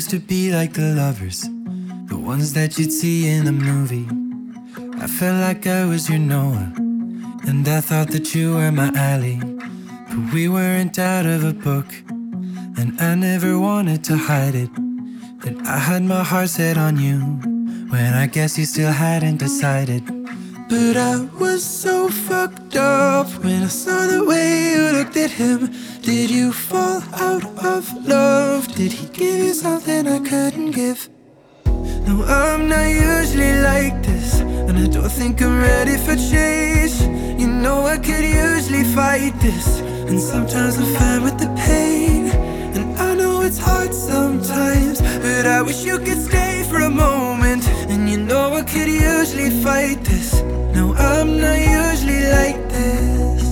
used to be like the lovers, the ones that you'd see in the movie. I felt like I was your Noah, and I thought that you were my Ally. But we weren't out of a book, and I never wanted to hide it, that I had my heart set on you, when I guess you still hadn't decided. But I was so fucked up when I saw the way you looked at him. Did you fall out of love? Did he give you something I couldn't give? No, I'm not usually like this, and I don't think I'm ready for change. You know I could usually fight this, and sometimes I'm fine with the pain. And I know it's hard sometimes, but I wish you could stay for a moment. And you know I could usually fight this. No, I'm not usually like this.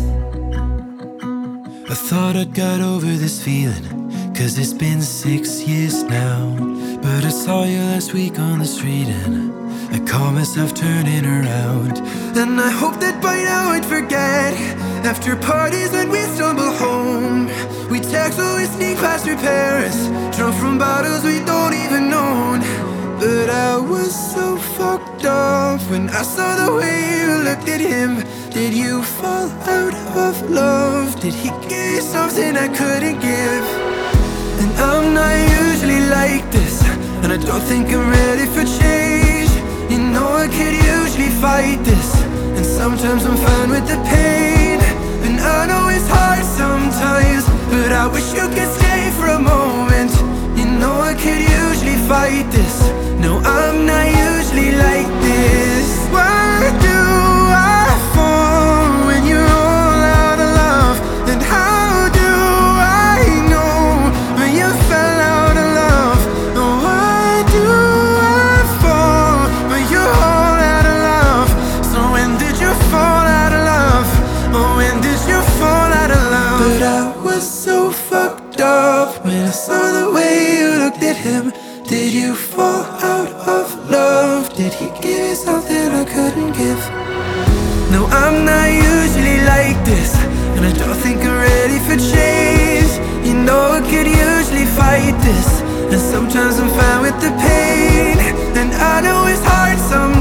I thought I'd got over this feeling, 'cause it's been 6 years now. But I saw you last week on the street, and I caught myself turning around. And I hope that by now I'd forget. After parties when we stumble home, we text or we sneak past your parents, drunk from bottles we don't even own. But I was so fucked up when I saw the way you looked at him. Did you fall out of love? Did he give you something I couldn't give? And I'm not usually like this, and I don't think I'm ready for change. You know I could usually fight this, and sometimes I'm fine with the pain. And I know it's hard sometimes, but I wish you could stay for a moment. You know I could usually fight this. No, I'm not usually like this. Why do I fall when you're all out of love? And how do I know when you fell out of love? Oh, why do I fall when you're all out of love? So when did you fall out of love? Oh, when did you fall out of love? But I was so fucked up when I saw the way you looked at him. Did you fall out of love? Did he give you something I couldn't give? No, I'm not usually like this, and I don't think I'm ready for change. You know I could usually fight this, and sometimes I'm fine with the pain. And I know it's hard sometimes,